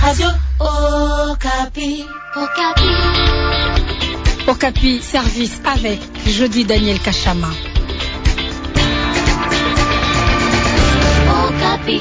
Radio Okapi. Okapi, service avec Jody Daniel Kachama. Okapi.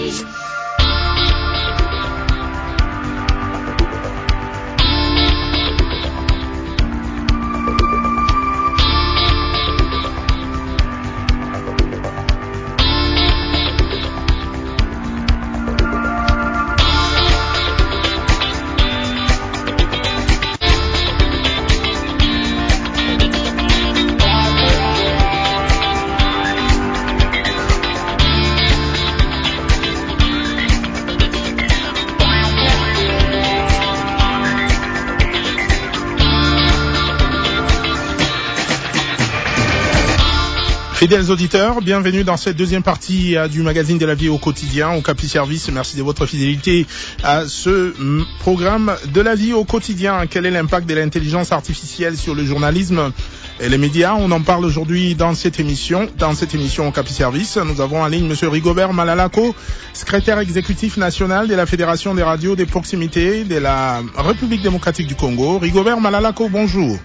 Fidèles auditeurs, bienvenue dans cette deuxième partie du magazine de la vie au quotidien, Okapi Service. Merci de votre fidélité à ce programme de la vie au quotidien. Quel est l'impact de l'intelligence artificielle sur le journalisme et les médias? On en parle aujourd'hui dans cette émission Okapi Service. Nous avons en ligne M. Rigobert Malalako, secrétaire exécutif national de la Fédération des radios des proximités de la République démocratique du Congo. Rigobert Malalako, bonjour.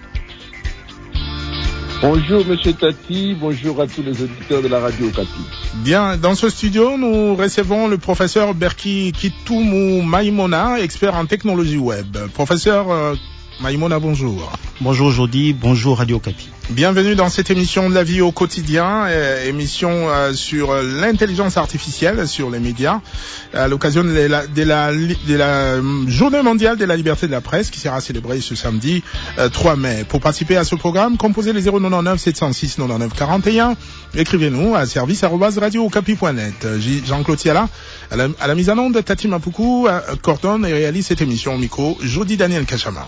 Bonjour Monsieur Tati, bonjour à tous les auditeurs de la radio Okapi. Bien, dans ce studio, nous recevons le professeur Berki Kitumu Maïmona, expert en technologie web. Professeur Maïmona, bonjour. Bonjour Jody, bonjour Radio Okapi. Bienvenue dans cette émission de la vie au quotidien, émission sur l'intelligence artificielle, sur les médias, à l'occasion de la Journée mondiale de la liberté de la presse qui sera célébrée ce samedi 3 mai. Pour participer à ce programme, composez les 099 706 99 41. Écrivez-nous à service@radiookapi.net. Jean-Claude Tiala, à la mise en onde, Tati Mapuku coordonne et réalise cette émission au micro, Jody Daniel Kachama.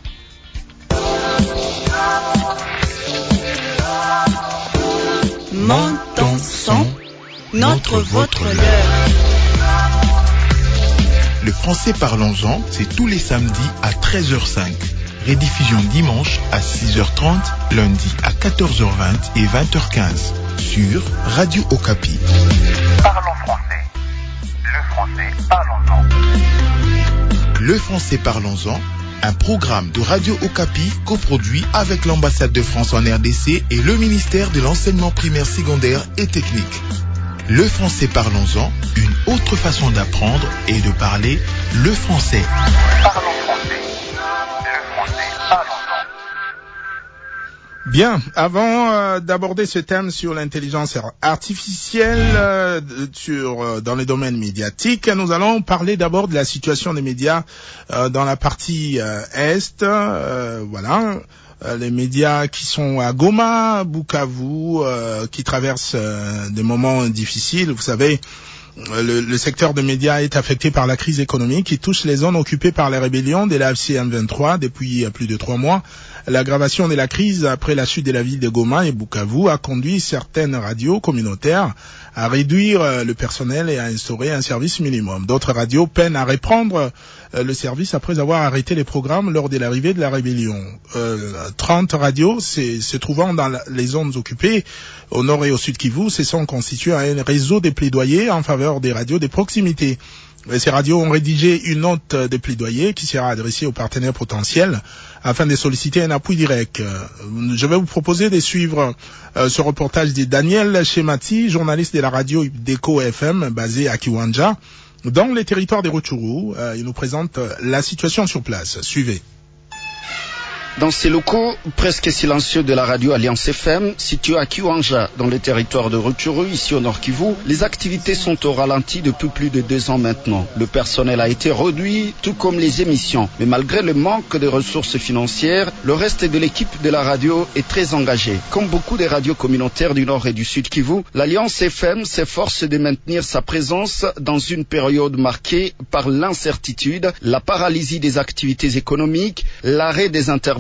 Mon son, notre, votre, leur. Le français parlons-en, c'est tous les samedis à 13h05. Rediffusion dimanche à 6h30, lundi à 14h20 et 20h15 sur Radio Okapi. Parlons français. Le français parlons-en. Le français parlons-en, un programme de Radio Okapi coproduit avec l'ambassade de France en RDC et le ministère de l'enseignement primaire, secondaire et technique. Le français parlons-en, une autre façon d'apprendre et de parler le français. Parlons français. Le français parlons-en. Bien, avant d'aborder ce thème sur l'intelligence artificielle dans les domaines médiatiques, nous allons parler d'abord de la situation des médias dans la partie Est. Voilà, les médias qui sont à Goma, Bukavu, qui traversent des moments difficiles. Vous savez, le secteur des médias est affecté par la crise économique qui touche les zones occupées par les rébellions de la FCM 23 depuis plus de 3 mois. L'aggravation de la crise après la chute de la ville de Goma et Bukavu a conduit certaines radios communautaires à réduire le personnel et à instaurer un service minimum. D'autres radios peinent à reprendre le service après avoir arrêté les programmes lors de l'arrivée de la rébellion. 30 radios se trouvant dans les zones occupées au nord et au sud Kivu se sont constituées un réseau de plaidoyers en faveur des radios de proximité. Ces radios ont rédigé une note de plaidoyer qui sera adressée aux partenaires potentiels afin de solliciter un appui direct. Je vais vous proposer de suivre ce reportage de Daniel Chemati, journaliste de la radio Deco FM basée à Kiwanja, dans les territoires des Rutshuru. Il nous présente la situation sur place. Suivez. Dans ces locaux presque silencieux de la radio Alliance FM, située à Kiwanja, dans le territoire de Rutshuru, ici au Nord Kivu, les activités sont au ralenti depuis plus de 2 ans maintenant. Le personnel a été réduit, tout comme les émissions. Mais malgré le manque de ressources financières, le reste de l'équipe de la radio est très engagé. Comme beaucoup des radios communautaires du Nord et du Sud Kivu, l'Alliance FM s'efforce de maintenir sa présence dans une période marquée par l'incertitude, la paralysie des activités économiques, l'arrêt des interventions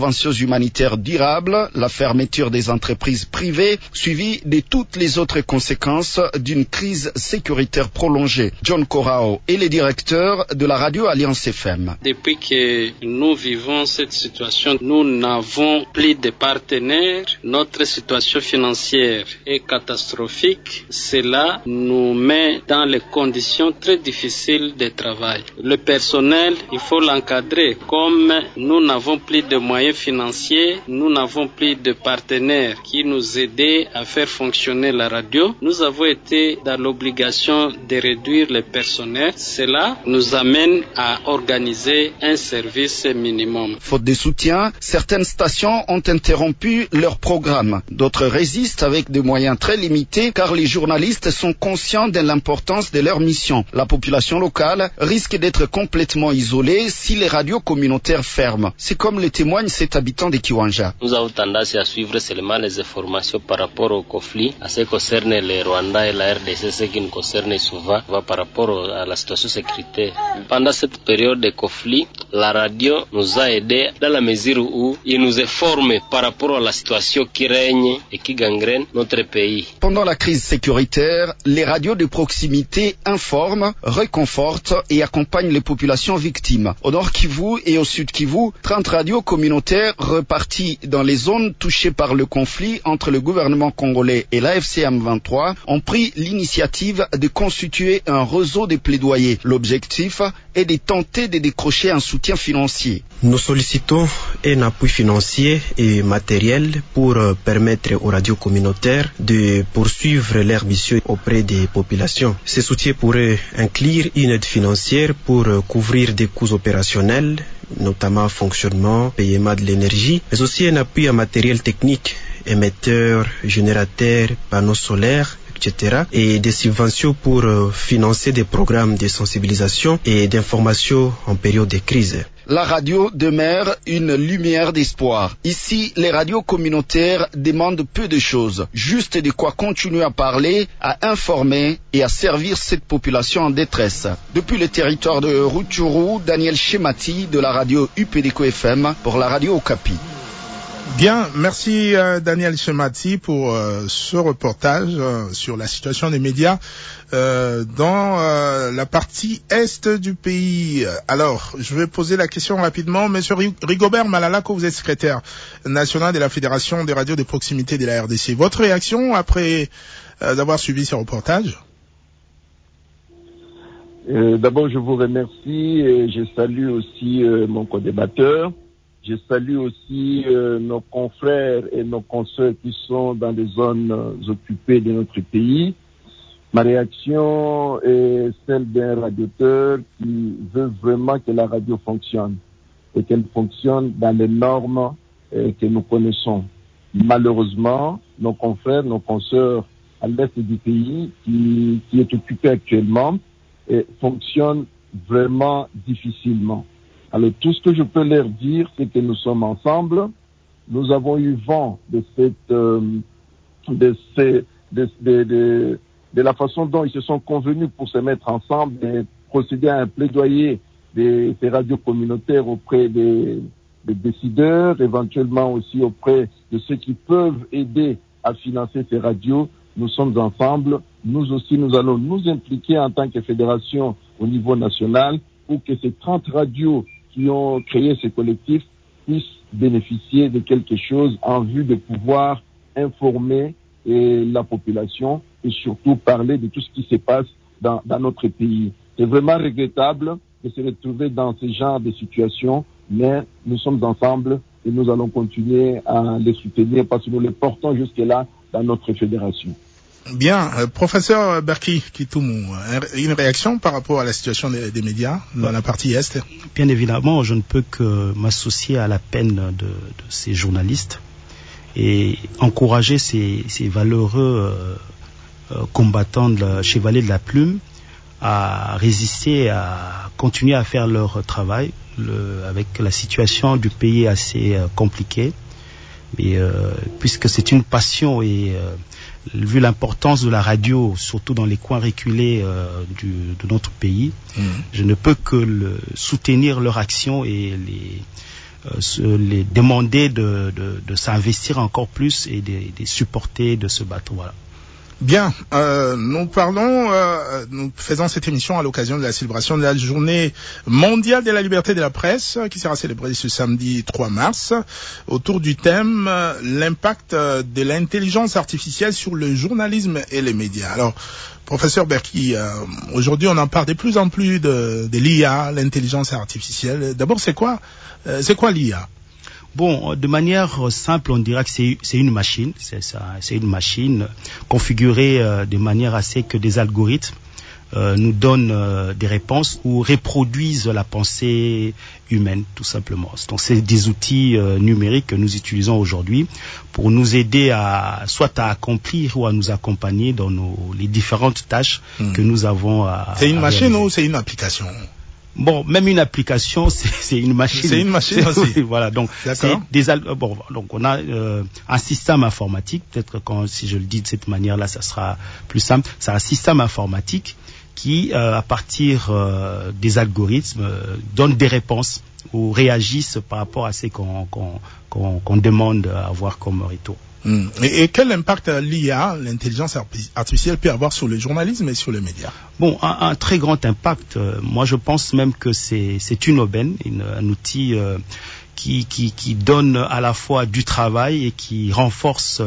interventions humanitaires durables, la fermeture des entreprises privées, suivie de toutes les autres conséquences d'une crise sécuritaire prolongée. John Corao est le directeur de la radio Alliance FM. Depuis que nous vivons cette situation, nous n'avons plus de partenaires. Notre situation financière est catastrophique. Cela nous met dans les conditions très difficiles de travail. Le personnel, il faut l'encadrer. Comme nous n'avons plus de moyens financiers, nous n'avons plus de partenaires qui nous aident à faire fonctionner la radio. Nous avons été dans l'obligation de réduire le personnel. Cela nous amène à organiser un service minimum. Faute de soutien, certaines stations ont interrompu leur programme. D'autres résistent avec des moyens très limités car les journalistes sont conscients de l'importance de leur mission. La population locale risque d'être complètement isolée si les radios communautaires ferment. C'est comme le témoigne cet habitant de Kiwanja. Nous avons tendance à suivre seulement les informations par rapport au conflit. À ce qui concerne le Rwanda et la RDC, ce qui nous concerne souvent va par rapport à la situation sécuritaire. Pendant cette période de conflit, la radio nous a aidés dans la mesure où il nous est formé par rapport à la situation qui règne et qui gangrène notre pays. Pendant la crise sécuritaire, les radios de proximité informent, réconfortent et accompagnent les populations victimes. Au Nord Kivu et au Sud Kivu, 30 radios communautaires reparties dans les zones touchées par le conflit entre le gouvernement congolais et l'AFC M23 ont pris l'initiative de constituer un réseau de plaidoyer. L'objectif est de tenter de décrocher un soutien financier. Nous sollicitons un appui financier et matériel pour permettre aux radios communautaires de poursuivre leur mission auprès des populations. Ce soutien pourrait inclure une aide financière pour couvrir des coûts opérationnels, notamment fonctionnement, paiement de l'énergie, mais aussi un appui en matériel technique, émetteurs, générateurs, panneaux solaires, etc. et des subventions pour financer des programmes de sensibilisation et d'information en période de crise. La radio demeure une lumière d'espoir. Ici, les radios communautaires demandent peu de choses, juste de quoi continuer à parler, à informer et à servir cette population en détresse. Depuis le territoire de Rutshuru, Daniel Chemati de la radio UPDCO FM pour la radio Okapi. Bien, merci Daniel Chemati pour ce reportage sur la situation des médias dans la partie est du pays. Alors, je vais poser la question rapidement. Monsieur Rigobert Malalako, vous êtes secrétaire national de la Fédération des radios de proximité de la RDC. Votre réaction après d'avoir suivi ce reportage? D'abord, je vous remercie et je salue aussi mon co-débatteur. Je salue aussi nos confrères et nos consoeurs qui sont dans les zones occupées de notre pays. Ma réaction est celle d'un radiateur qui veut vraiment que la radio fonctionne et qu'elle fonctionne dans les normes que nous connaissons. Malheureusement, nos confrères, nos consoeurs à l'est du pays qui est occupé actuellement fonctionnent vraiment difficilement. Alors, tout ce que je peux leur dire, c'est que nous sommes ensemble. Nous avons eu vent de la façon dont ils se sont convenus pour se mettre ensemble et procéder à un plaidoyer des radios communautaires auprès des décideurs, éventuellement aussi auprès de ceux qui peuvent aider à financer ces radios. Nous sommes ensemble. Nous aussi, nous allons nous impliquer en tant que fédération au niveau national pour que ces 30 radios qui ont créé ces collectifs puissent bénéficier de quelque chose en vue de pouvoir informer la population et surtout parler de tout ce qui se passe dans notre pays. C'est vraiment regrettable de se retrouver dans ce genre de situation, mais nous sommes ensemble et nous allons continuer à les soutenir parce que nous les portons jusque-là dans notre fédération. Bien, professeur Berki Kitoumou, une réaction par rapport à la situation des médias dans la partie Est? Bien évidemment, je ne peux que m'associer à la peine de ces journalistes et encourager ces valeureux combattants chevaliers de la plume à résister, à continuer à faire leur travail avec la situation du pays assez compliquée. Mais puisque c'est une passion et vu l'importance de la radio, surtout dans les coins reculés de notre pays, je ne peux que soutenir leur action et les demander de s'investir encore plus et de supporter de ce bateau. Voilà. Bien, nous faisons cette émission à l'occasion de la célébration de la journée mondiale de la liberté de la presse qui sera célébrée ce samedi 3 mars autour du thème l'impact de l'intelligence artificielle sur le journalisme et les médias. Alors, professeur Berki, aujourd'hui on en parle de plus en plus de l'IA, l'intelligence artificielle. D'abord, c'est quoi l'IA? Bon, de manière simple, on dirait que c'est une machine. C'est une machine configurée de manière à ce que des algorithmes nous donnent des réponses ou reproduisent la pensée humaine, tout simplement. Donc, c'est des outils numériques que nous utilisons aujourd'hui pour nous aider soit à accomplir ou à nous accompagner dans les différentes tâches que nous avons à C'est une machine réaliser. ou c'est une application? Bon, même une application, c'est une machine. C'est une machine aussi. Voilà, donc donc on a un système informatique. Peut-être si je le dis de cette manière-là, ça sera plus simple. C'est un système informatique qui, à partir des algorithmes, donne des réponses ou réagissent par rapport à ce qu'on demande à avoir comme retour. Et quel impact l'IA, l'intelligence artificielle, peut avoir sur le journalisme et sur les médias? Bon, un très grand impact. Moi, je pense même que c'est une aubaine, un outil qui donne à la fois du travail et qui renforce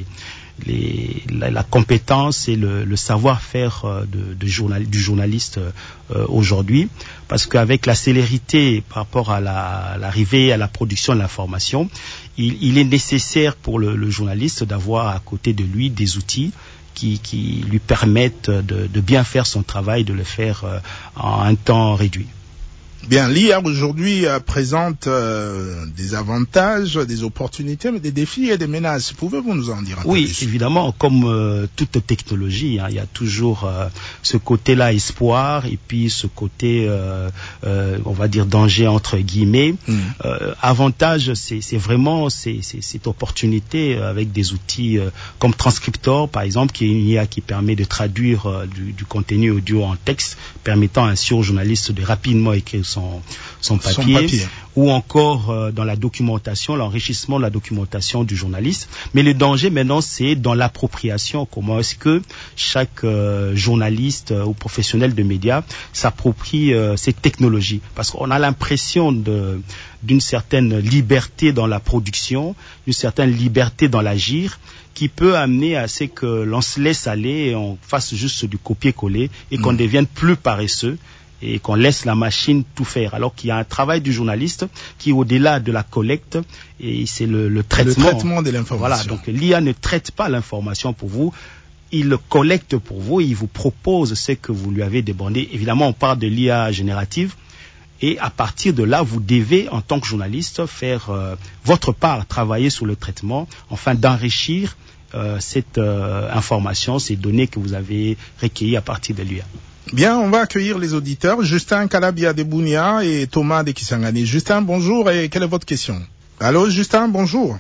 la compétence et le savoir-faire du journaliste aujourd'hui, parce qu'avec la célérité par rapport à l'arrivée à la production de l'information, il est nécessaire pour le journaliste d'avoir à côté de lui des outils qui lui permettent de bien faire son travail, de le faire en un temps réduit. Bien, l'IA aujourd'hui présente des avantages, des opportunités, mais des défis et des menaces. Pouvez-vous nous en dire un peu plus? Oui, évidemment, comme toute technologie, il y a toujours ce côté-là espoir et puis ce côté, on va dire, danger entre guillemets. Avantage, c'est vraiment cette opportunité avec des outils comme Transcriptor, par exemple, qui est une IA qui permet de traduire du contenu audio en texte, permettant ainsi aux journalistes de rapidement écrire son papier, ou encore dans la documentation, l'enrichissement de la documentation du journaliste. Mais le danger maintenant, c'est dans l'appropriation. Comment est-ce que chaque journaliste ou professionnel de médias s'approprie ces technologies? Parce qu'on a l'impression d'une certaine liberté dans la production, d'une certaine liberté dans l'agir, qui peut amener à ce que l'on se laisse aller et on fasse juste du copier-coller et qu'on devienne plus paresseux et qu'on laisse la machine tout faire, alors qu'il y a un travail du journaliste qui, au-delà de la collecte, et c'est le traitement. Le traitement de l'information. Voilà, donc l'IA ne traite pas l'information pour vous, il le collecte pour vous, il vous propose ce que vous lui avez demandé. Évidemment, on parle de l'IA générative, et à partir de là, vous devez, en tant que journaliste, faire votre part, travailler sur le traitement, afin d'enrichir cette information, ces données que vous avez recueillies à partir de l'IA. Bien, on va accueillir les auditeurs. Justin Kalabia de Bounia et Thomas de Kisangani. Justin, bonjour, et quelle est votre question? Allô, Justin, bonjour.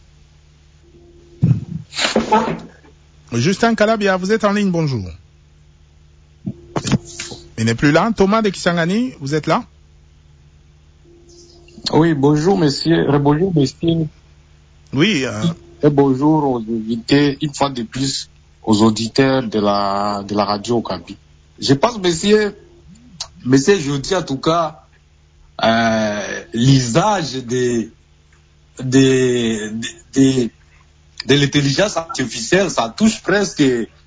Justin Kalabia, vous êtes en ligne, bonjour. Il n'est plus là. Thomas de Kisangani, vous êtes là? Oui, bonjour, monsieur. Bonjour, monsieur. Oui. Et bonjour aux invités, une fois de plus, aux auditeurs de la radio Okapi. Je pense, monsieur, je dis en tout cas, l'usage de l'intelligence artificielle, ça touche presque,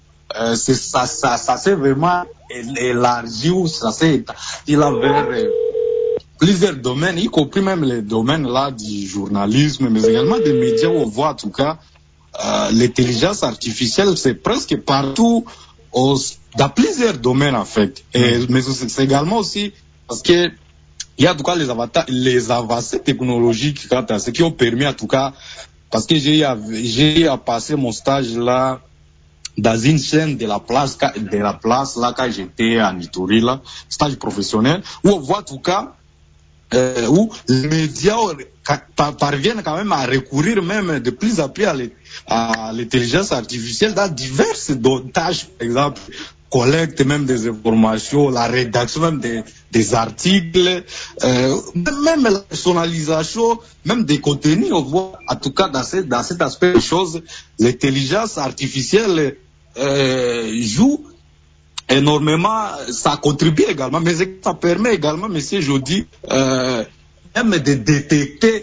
ça s'est vraiment élargi ou ça s'est étendu vers plusieurs domaines, y compris même les domaines là du journalisme, mais également des médias où on voit en tout cas l'intelligence artificielle, c'est presque partout dans plusieurs domaines en fait. Mais c'est également aussi parce que il y a en tout cas les avancées technologiques quant à ce qui ont permis en tout cas, parce que j'ai à passer mon stage là dans une chaîne de la place là quand j'étais en Ituri là, stage professionnel, où on voit en tout cas où les médias parviennent quand même à recourir même de plus en plus à l'intelligence artificielle dans diverses tâches, par exemple, collecte même des informations, la rédaction même des articles, même la personnalisation, même des contenus. On voit, en tout cas dans cet aspect des choses, l'intelligence artificielle joue énormément, ça contribue également, mais ça permet également, monsieur Jody, même de détecter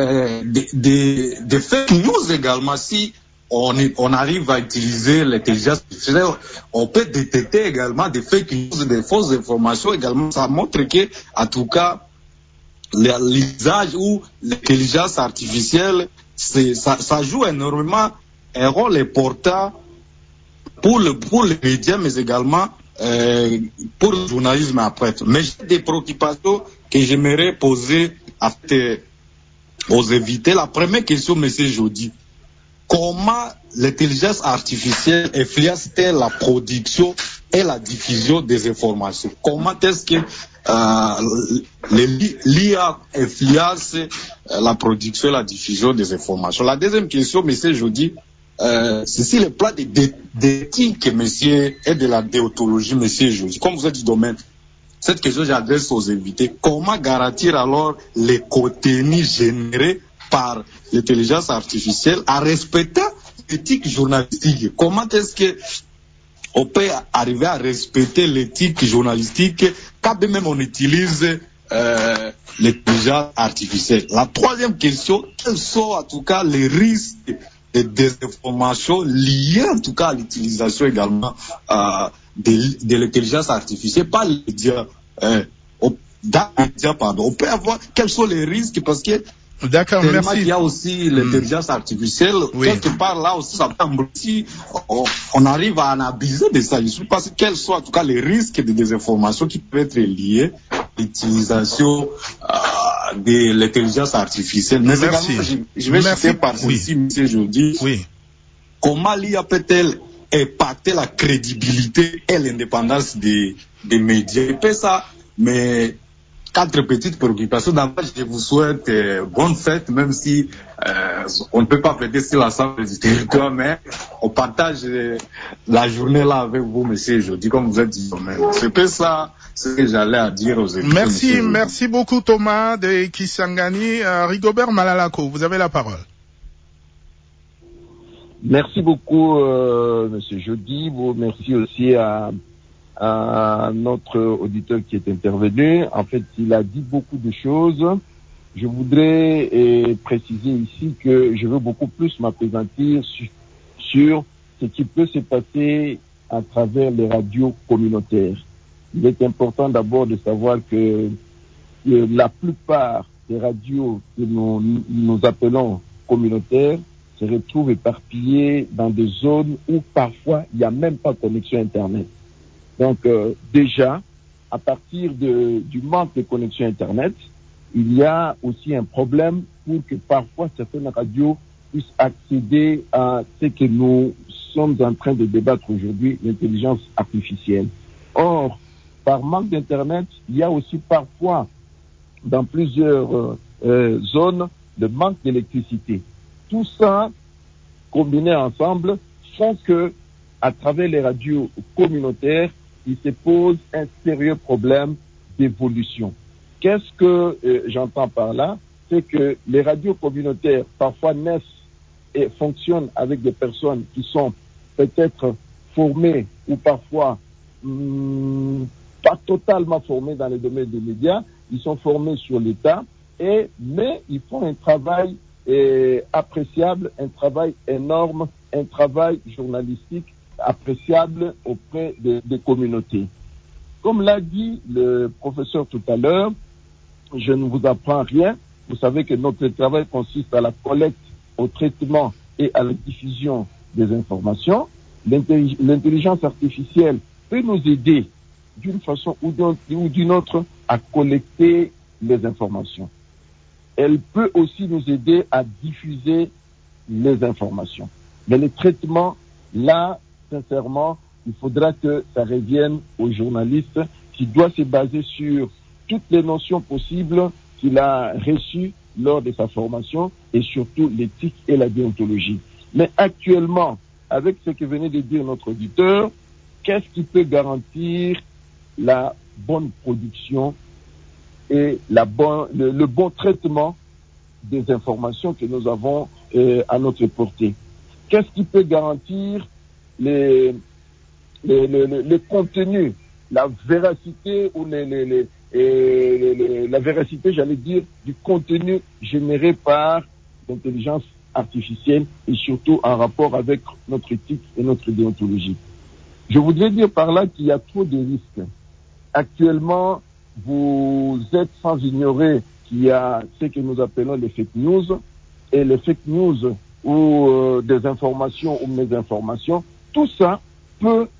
des fake news également. Si on arrive à utiliser l'intelligence artificielle, on peut détecter également des fake news, des fausses informations également. Ça montre que, en tout cas, l'usage ou l'intelligence artificielle, ça joue énormément un rôle important pour les médias, mais également pour le journalisme après. Mais j'ai des préoccupations que j'aimerais poser aux invités. La première question, monsieur Jody, comment l'intelligence artificielle influence-t-elle la production et la diffusion des informations? Comment est-ce que l'IA influence la production et la diffusion des informations? La deuxième question, monsieur Jody, c'est sur le plan d'éthique, monsieur, et de la déontologie, monsieur Jody. Comme vous êtes du domaine, cette question, j'adresse aux invités. Comment garantir alors les contenus générés par l'intelligence artificielle en respectant l'éthique journalistique? Comment est-ce que on peut arriver à respecter l'éthique journalistique quand même on utilise l'intelligence artificielle? La troisième question, quels sont en tout cas les risques de désinformation liées en tout cas à l'utilisation également de l'intelligence artificielle par les médias, on peut avoir, quels sont les risques, parce que d'accord, merci. Il y a aussi l'intelligence artificielle, quelque part là aussi, ça peut si on arrive à en abuser de ça. Je ne sais pas quels sont en tout cas les risques de désinformation qui peuvent être liés à l'utilisation de l'intelligence artificielle. Mais merci. Également, je vais citer par ceci, monsieur Jody. Oui. Comment l'IA peut-elle impacter la crédibilité et l'indépendance des médias? Et puis ça, mais 4 petites préoccupations. D'abord, je vous souhaite bonne fête, même si on ne peut pas fêter sur l'ensemble du territoire, mais on partage la journée là avec vous, monsieur Jody, comme vous êtes dit. C'est que ça, ce que j'allais à dire aux étudiants. Merci beaucoup Thomas de Kisangani. Rigobert Malalako, vous avez la parole. Merci beaucoup, monsieur Jody. Merci aussi à notre auditeur qui est intervenu. En fait, il a dit beaucoup de choses. Je voudrais préciser ici que je veux beaucoup plus m'appesantir sur ce qui peut se passer à travers les radios communautaires. Il est important d'abord de savoir que la plupart des radios que nous appelons communautaires se retrouvent éparpillées dans des zones où parfois il n'y a même pas de connexion Internet. Donc déjà, à partir du manque de connexion Internet, il y a aussi un problème pour que parfois certaines radios puissent accéder à ce que nous sommes en train de débattre aujourd'hui, l'intelligence artificielle. Or, par manque d'Internet, il y a aussi parfois dans plusieurs zones le manque d'électricité. Tout ça, combiné ensemble, font que, à travers les radios communautaires, il se pose un sérieux problème d'évolution. Qu'est-ce que j'entends par là? C'est que les radios communautaires parfois naissent et fonctionnent avec des personnes qui sont peut-être formées ou parfois pas totalement formées dans le domaine des médias. Ils sont formés sur l'État, mais ils font un travail appréciable, un travail énorme, un travail journalistique appréciable auprès des communautés. Comme l'a dit le professeur tout à l'heure, je ne vous apprends rien. Vous savez que notre travail consiste à la collecte, au traitement et à la diffusion des informations. L'intelligence artificielle peut nous aider d'une façon ou d'une autre à collecter les informations. Elle peut aussi nous aider à diffuser les informations. Mais le traitement, là, sincèrement, il faudra que ça revienne aux journalistes qui doit se baser sur toutes les notions possibles qu'il a reçues lors de sa formation et surtout l'éthique et la déontologie. Mais actuellement, avec ce que venait de dire notre auditeur, qu'est-ce qui peut garantir la bonne production et le bon traitement des informations que nous avons à notre portée? Qu'est-ce qui peut garantir les contenus, la véracité ou la véracité, j'allais dire, du contenu généré par l'intelligence artificielle et surtout en rapport avec notre éthique et notre déontologie? Je voudrais dire par là qu'il y a trop de risques. Actuellement, vous êtes sans ignorer qu'il y a ce que nous appelons les fake news, et les fake news ou des informations ou mésinformations, tout ça peut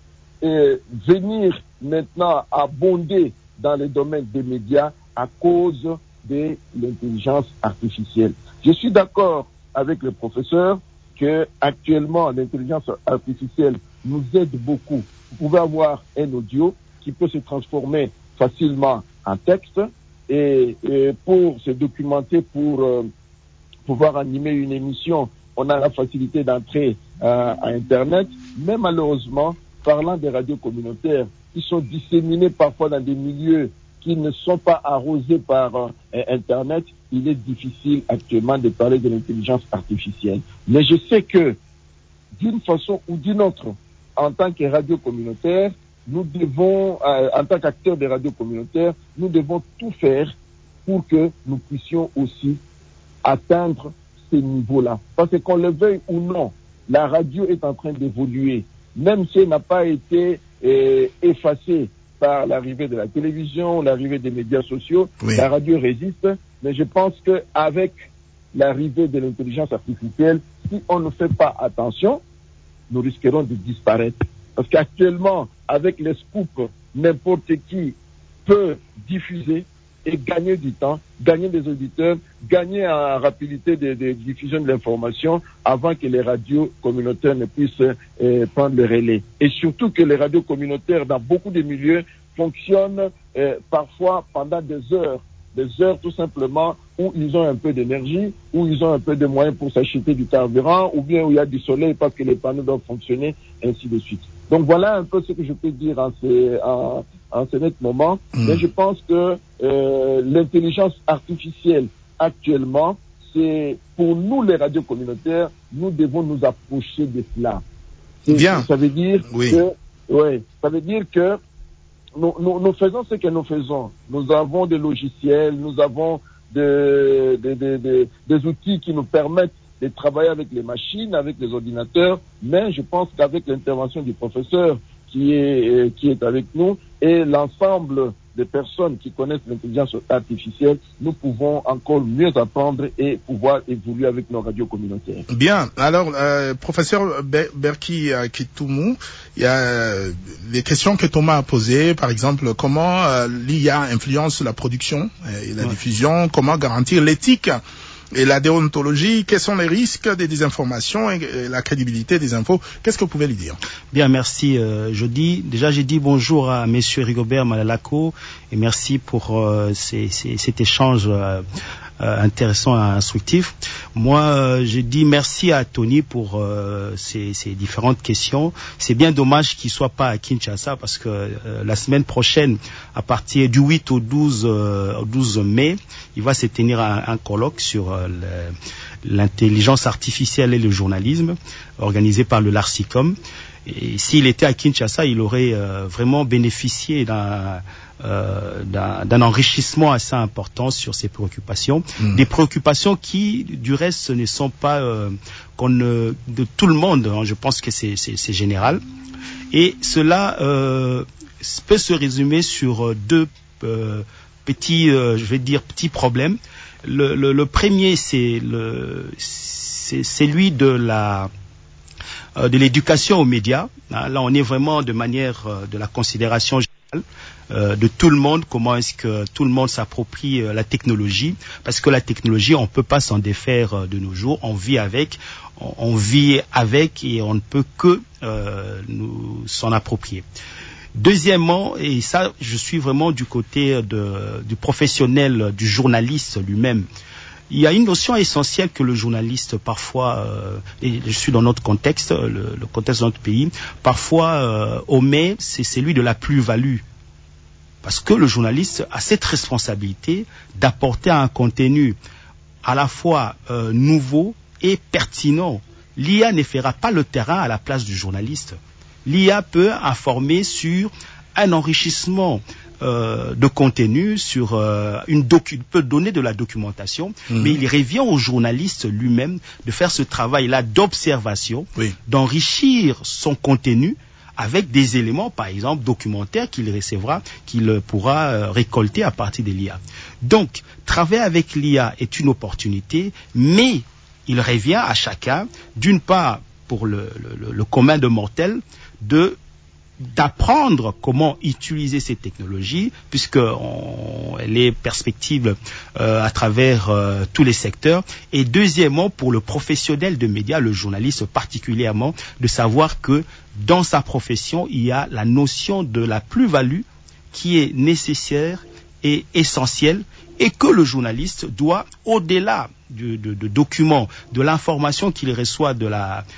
venir maintenant abonder dans les domaines des médias à cause de l'intelligence artificielle. Je suis d'accord avec le professeur que actuellement l'intelligence artificielle nous aide beaucoup. Vous pouvez avoir un audio qui peut se transformer facilement en texte et pour se documenter, pour pouvoir animer une émission, on a la facilité d'entrer à Internet. Mais malheureusement, parlant des radios communautaires, qui sont disséminées parfois dans des milieux qui ne sont pas arrosés par Internet, il est difficile actuellement de parler de l'intelligence artificielle. Mais je sais que, d'une façon ou d'une autre, en tant que radio communautaire, nous devons, en tant qu'acteurs des radios communautaires, nous devons tout faire pour que nous puissions aussi atteindre ces niveaux-là. Parce que qu'on le veuille ou non, la radio est en train d'évoluer. Même si elle n'a pas été effacée par l'arrivée de la télévision, l'arrivée des médias sociaux, oui. La radio résiste. Mais je pense qu'avec l'arrivée de l'intelligence artificielle, si on ne fait pas attention, nous risquerons de disparaître. Parce qu'actuellement, avec les scoops, n'importe qui peut diffuser et gagner du temps, gagner des auditeurs, gagner en rapidité de diffusion de l'information avant que les radios communautaires ne puissent prendre le relais. Et surtout que les radios communautaires, dans beaucoup de milieux, fonctionnent parfois pendant des heures tout simplement, où ils ont un peu d'énergie, où ils ont un peu de moyens pour s'acheter du carburant, ou bien où il y a du soleil parce que les panneaux doivent fonctionner, ainsi de suite. Donc voilà un peu ce que je peux dire en ce net moment. Mais je pense que l'intelligence artificielle actuellement, c'est pour nous les radios communautaires, nous devons nous approcher de cela. Bien. Ça veut dire oui. Ça veut dire que nous faisons ce que nous faisons. Nous avons des logiciels, nous avons des outils qui nous permettent de travailler avec les machines, avec les ordinateurs, mais je pense qu'avec l'intervention du professeur qui est avec nous et l'ensemble des personnes qui connaissent l'intelligence artificielle, nous pouvons encore mieux apprendre et pouvoir évoluer avec nos radios communautaires. Bien. Alors, professeur Berki Kitoumou, il y a les questions que Thomas a posées, par exemple, comment l'IA influence la production et la diffusion, comment garantir l'éthique et la déontologie, quels sont les risques des désinformations et la crédibilité des infos? Qu'est-ce que vous pouvez lui dire? Bien, merci. J'ai dit bonjour à Monsieur Rigobert Malalako et merci pour cet échange intéressant et instructif. Moi, j'ai dit merci à Tony pour ces différentes questions. C'est bien dommage qu'il soit pas à Kinshasa parce que la semaine prochaine, à partir du 8 au 12 mai, il va se tenir un colloque sur l'intelligence artificielle et le journalisme organisé par le LARCICOM. Et s'il était à Kinshasa, il aurait vraiment bénéficié d'un enrichissement assez important sur ces préoccupations. Des préoccupations qui, du reste, ce ne sont pas de tout le monde. Hein. Je pense que c'est général. Et cela peut se résumer sur deux petits problèmes. Le premier, c'est celui de l'éducation aux médias. Là, on est vraiment de manière de la considération générale de tout le monde. Comment est-ce que tout le monde s'approprie la technologie? Parce que la technologie, on peut pas s'en défaire de nos jours. On vit avec et on ne peut que nous s'en approprier. Deuxièmement, et ça, je suis vraiment du côté du professionnel, du journaliste lui-même. il y a une notion essentielle que le journaliste parfois, et je suis dans notre contexte, le contexte de notre pays, parfois omet, c'est celui de la plus-value. Parce que le journaliste a cette responsabilité d'apporter un contenu à la fois nouveau et pertinent. L'IA ne fera pas le terrain à la place du journaliste. L'IA peut informer sur un enrichissement de contenu, sur peut donner de la documentation, mais il revient au journaliste lui-même de faire ce travail-là d'observation, d'enrichir son contenu avec des éléments, par exemple, documentaires qu'il recevra, qu'il pourra récolter à partir de l'IA. Donc, travailler avec l'IA est une opportunité, mais il revient à chacun, d'une part, pour le commun de mortels, d'apprendre comment utiliser ces technologies, puisque les perspectives à travers tous les secteurs, et deuxièmement pour le professionnel de médias, le journaliste particulièrement, de savoir que dans sa profession il y a la notion de la plus-value qui est nécessaire et essentielle, et que le journaliste doit, au-delà de documents, de l'information qu'il reçoit de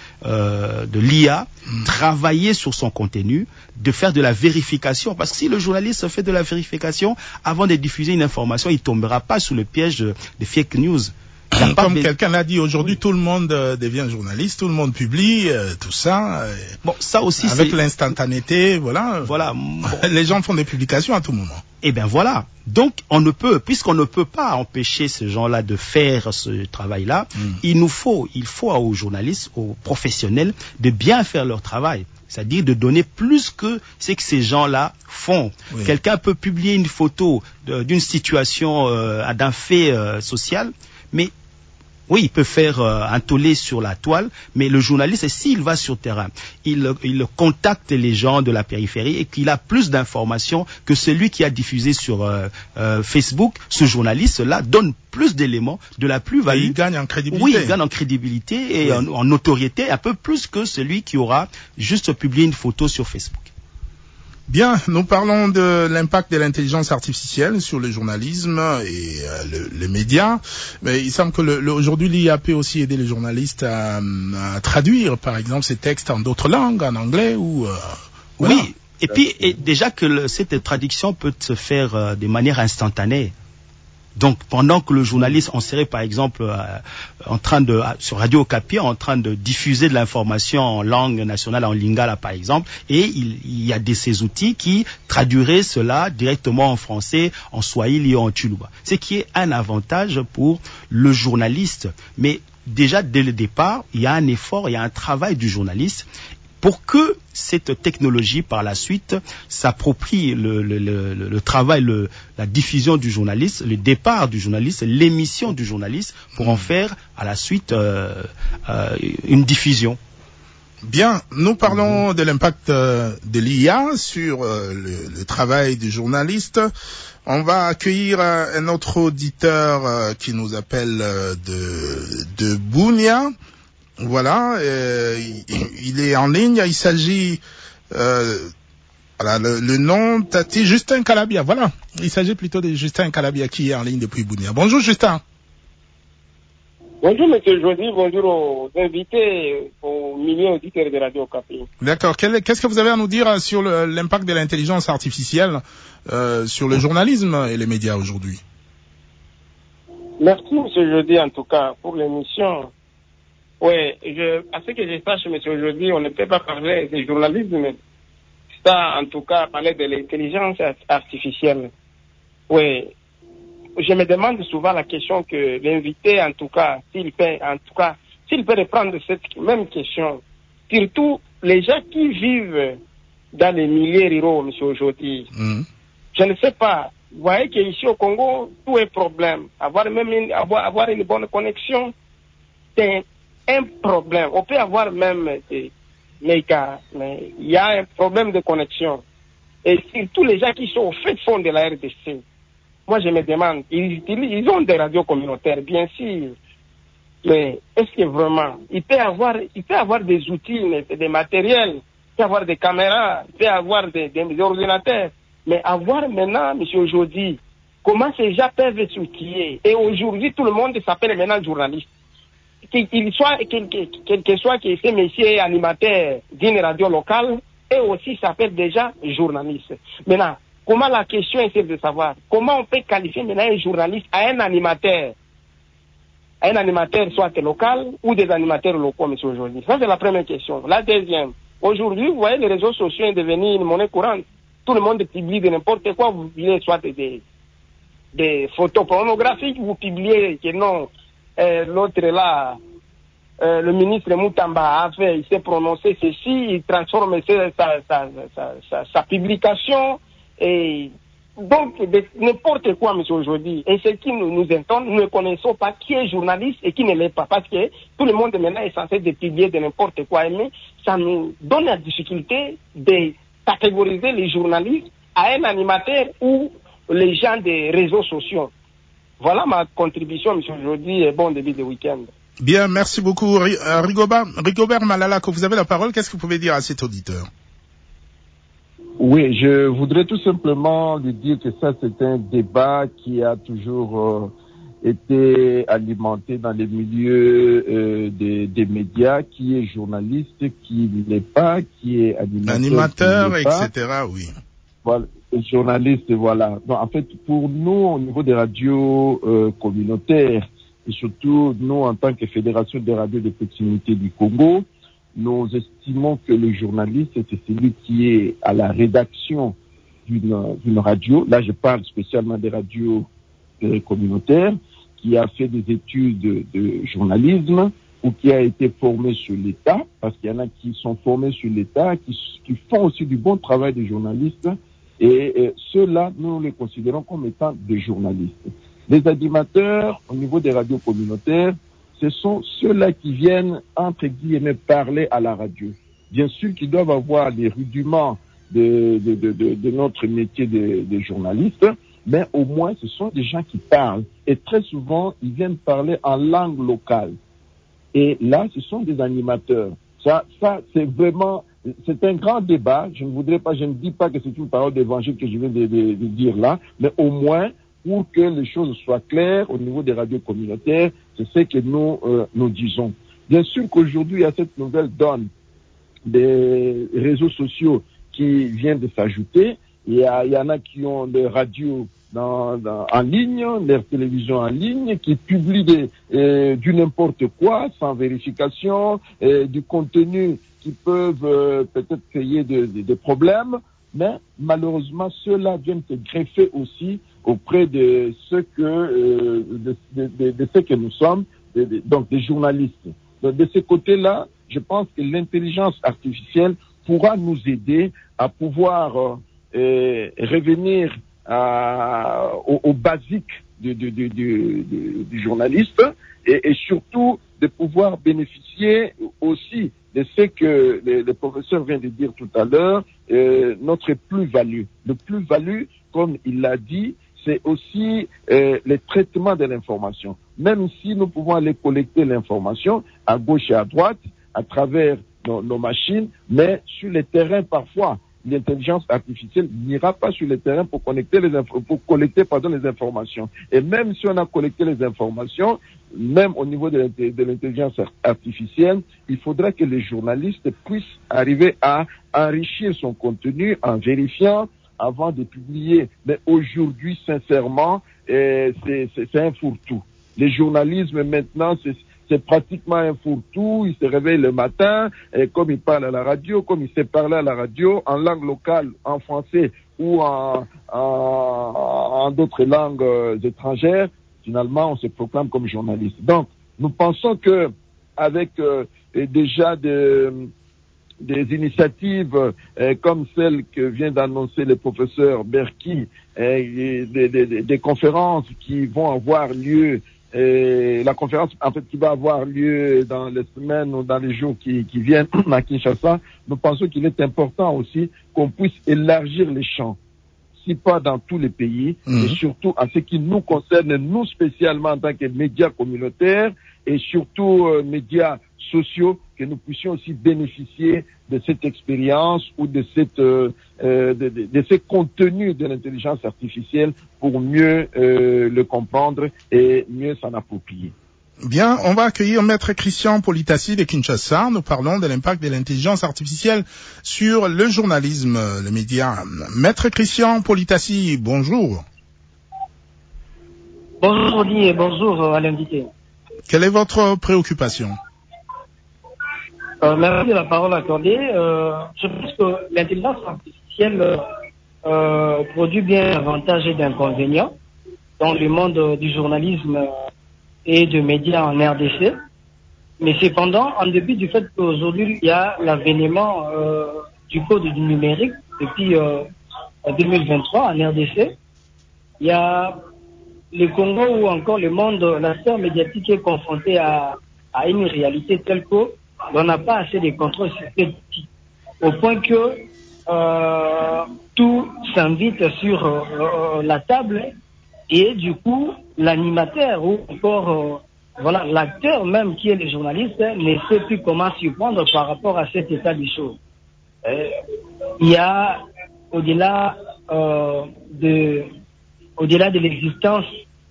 l'IA, travailler sur son contenu, de faire de la vérification. Parce que si le journaliste fait de la vérification avant de diffuser une information, il ne tombera pas sous le piège des fake news. Comme quelqu'un l'a dit aujourd'hui, tout le monde devient journaliste, tout le monde publie, tout ça. Bon, ça aussi, avec l'instantanéité, voilà. Bon. Les gens font des publications à tout moment. Eh bien voilà. Donc puisqu'on ne peut pas empêcher ces gens-là de faire ce travail-là, il faut aux journalistes, aux professionnels, de bien faire leur travail. C'est-à-dire de donner plus que ce que ces gens-là font. Oui. Quelqu'un peut publier une photo d'une situation, d'un fait social, mais oui, il peut faire un tollé sur la toile, mais le journaliste, s'il va sur terrain, il contacte les gens de la périphérie et qu'il a plus d'informations que celui qui a diffusé sur Facebook. Ce journaliste-là donne plus d'éléments, de la plus-value. Il gagne en crédibilité. Oui, il gagne en crédibilité et en notoriété, un peu plus que celui qui aura juste publié une photo sur Facebook. Bien, nous parlons de l'impact de l'intelligence artificielle sur le journalisme et les médias. Mais il semble que aujourd'hui l'IA peut aussi aider les journalistes à traduire, par exemple, ces textes en d'autres langues, en anglais ou. Voilà. Oui, et puis déjà que cette traduction peut se faire de manière instantanée. Donc, pendant que le journaliste, on serait par exemple sur Radio Okapi, en train de diffuser de l'information en langue nationale, en lingala par exemple, et il y a ces outils qui traduiraient cela directement en français, en swahili ou en tsholuba. Ce qui est un avantage pour le journaliste. Mais déjà, dès le départ, il y a un effort, il y a un travail du journaliste pour que cette technologie, par la suite, s'approprie le travail, la diffusion du journaliste, le départ du journaliste, l'émission du journaliste, pour en faire, à la suite, une diffusion. Bien, nous parlons de l'impact de l'IA sur le travail du journaliste. On va accueillir un autre auditeur qui nous appelle de Bunia. Voilà, il est en ligne, il s'agit, voilà, le nom Tati Justin Calabia, voilà, il s'agit plutôt de Justin Calabia qui est en ligne depuis Bunia. Bonjour Justin. Bonjour Monsieur Jody, bonjour aux invités, aux milliers d'auditeurs de Radio Okapi. D'accord, qu'est-ce que vous avez à nous dire sur l'impact de l'intelligence artificielle sur le journalisme et les médias aujourd'hui? Merci Monsieur Jody en tout cas pour l'émission. Oui, à ce que je sache, monsieur, aujourd'hui, on ne peut pas parler de journalisme. Ça, en tout cas, parler de l'intelligence artificielle. Oui, je me demande souvent la question que l'invité, en tout cas, s'il peut reprendre cette même question. Surtout, les gens qui vivent dans les milieux ruraux, monsieur, aujourd'hui. Je ne sais pas. Vous voyez qu'ici au Congo, tout est problème. Avoir une bonne connexion, c'est un problème. On peut avoir même mais il y a un problème de connexion. Et surtout les gens qui sont au fait fond de la RDC. Moi, je me demande, ils ont des radios communautaires, bien sûr. Mais est-ce que vraiment, il peut avoir des outils, des matériels, il peut avoir des caméras, il peut avoir des ordinateurs. Mais avoir maintenant, monsieur, aujourd'hui, comment ces gens peuvent s'outiller. Et aujourd'hui, tout le monde s'appelle maintenant journaliste. Quel que soit que ce monsieur est animateur d'une radio locale, et aussi s'appelle déjà journaliste. Maintenant, comment la question est de savoir, comment on peut qualifier maintenant un journaliste à un animateur soit local ou des animateurs locaux, monsieur, aujourd'hui. Ça, c'est la première question. La deuxième, aujourd'hui, vous voyez, les réseaux sociaux sont devenus une monnaie courante. Tout le monde publie de n'importe quoi, vous publiez soit des photos pornographiques, vous publiez que non, l'autre là, le ministre Moutamba a fait, il s'est prononcé ceci, il transforme sa publication, et donc n'importe quoi, monsieur, aujourd'hui. Et ce qui nous entend, nous ne connaissons pas qui est journaliste et qui ne l'est pas, parce que tout le monde maintenant est censé de publier de n'importe quoi, mais ça nous donne la difficulté de catégoriser les journalistes à un animateur ou les gens des réseaux sociaux. Voilà ma contribution, monsieur, aujourd'hui, et bon début de week-end. Bien, merci beaucoup. Rigobert Malala, que vous avez la parole, qu'est-ce que vous pouvez dire à cet auditeur? Oui, je voudrais tout simplement lui dire que ça, c'est un débat qui a toujours été alimenté dans les milieux des médias, qui est journaliste, qui ne l'est pas, qui est animateur, etc., oui. Voilà, journaliste, voilà. Donc, en fait, pour nous, au niveau des radios communautaires, et surtout, nous, en tant que Fédération des radios de proximité du Congo, nous estimons que le journaliste, c'est celui qui est à la rédaction d'une radio. Là, je parle spécialement des radios communautaires, qui a fait des études de journalisme ou qui a été formé sur l'État, parce qu'il y en a qui sont formés sur l'État, qui font aussi du bon travail de journalistes. Et ceux-là, nous les considérons comme étant des journalistes. Les animateurs, au niveau des radios communautaires, ce sont ceux-là qui viennent, entre guillemets, parler à la radio. Bien sûr qu'ils doivent avoir les rudiments de notre métier de journaliste, mais au moins ce sont des gens qui parlent. Et très souvent, ils viennent parler en langue locale. Et là, ce sont des animateurs. Ça, c'est vraiment, c'est un grand débat. Je ne dis pas que c'est une parole d'évangile que je viens de dire là, mais au moins, pour que les choses soient claires au niveau des radios communautaires, c'est ce que nous disons. Bien sûr qu'aujourd'hui, il y a cette nouvelle donne des réseaux sociaux qui vient de s'ajouter. Il y en a qui ont des radios en ligne, leur télévision en ligne, qui publient du n'importe quoi, sans vérification, du contenu qui peuvent peut-être créer des problèmes. Mais malheureusement, ceux-là viennent se greffer aussi auprès de ceux que nous sommes, donc des journalistes. Donc, de ce côté-là, je pense que l'intelligence artificielle pourra nous aider à pouvoir revenir au basique du journaliste et surtout de pouvoir bénéficier aussi de ce que le professeur vient de dire tout à l'heure, notre plus-value. Le plus-value, comme il l'a dit, c'est aussi le traitement de l'information. Même si nous pouvons aller collecter l'information à gauche et à droite, à travers nos machines, mais sur le terrain parfois, l'intelligence artificielle n'ira pas sur le terrain pour collecter les informations. Et même si on a collecté les informations, même au niveau de l'intelligence artificielle, il faudra que les journalistes puissent arriver à enrichir son contenu en vérifiant avant de publier. Mais aujourd'hui, sincèrement, c'est un fourre-tout. Le journalisme maintenant, c'est pratiquement un fourre-tout. Il se réveille le matin, et comme il parle à la radio, comme il sait parler à la radio, en langue locale, en français ou en d'autres langues étrangères, finalement, on se proclame comme journaliste. Donc, nous pensons que avec déjà des initiatives comme celle que vient d'annoncer le professeur Berki, des conférences qui vont avoir lieu, la conférence en fait qui va avoir lieu dans les semaines ou dans les jours qui viennent à Kinshasa, nous pensons qu'il est important aussi qu'on puisse élargir les champs, si pas dans tous les pays, et surtout en ce qui nous concerne, nous spécialement en tant que médias communautaires et surtout médias sociaux, que nous puissions aussi bénéficier de cette expérience ou de ces contenus de l'intelligence artificielle pour mieux le comprendre et mieux s'en approprier. Bien, on va accueillir Maître Christian Politassi de Kinshasa. Nous parlons de l'impact de l'intelligence artificielle sur le journalisme, les médias. Maître Christian Politassi, bonjour. Bonjour Oli et bonjour à l'invité. Quelle est votre préoccupation? Merci de la parole accordée. Je pense que l'intelligence artificielle produit bien d'avantages et d'inconvénients dans le monde du journalisme et de médias en RDC. Mais cependant, en dépit du fait qu'aujourd'hui, il y a l'avènement du code du numérique depuis 2023 en RDC, il y a le Congo ou encore le monde, la sphère médiatique est confrontée à une réalité telle que on n'a pas assez de contrôle sur ces outils, au point que tout s'invite sur la table et du coup l'animateur ou encore l'acteur même qui est le journaliste ne sait plus comment s'y prendre par rapport à cet état des choses. Il y a au-delà de l'existence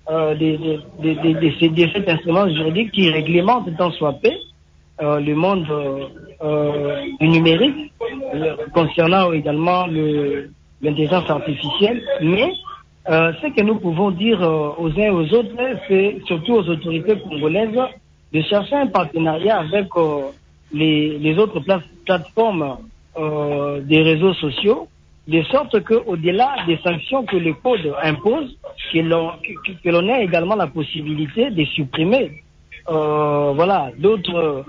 de cet instrument juridique qui réglemente tant soit peu le monde du numérique, concernant également l'intelligence artificielle, mais ce que nous pouvons dire aux uns et aux autres, c'est surtout aux autorités congolaises de chercher un partenariat avec les autres plateformes des réseaux sociaux, de sorte qu'au-delà des sanctions que le code impose, que l'on ait également la possibilité de supprimer d'autres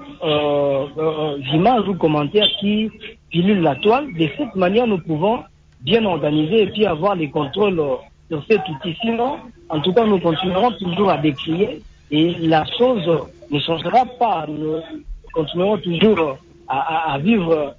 images ou commentaires qui pilulent la toile. De cette manière, nous pouvons bien organiser et puis avoir les contrôles sur cet outil. Sinon, en tout cas, nous continuerons toujours à décrier et la chose ne changera pas. Nous continuerons toujours à vivre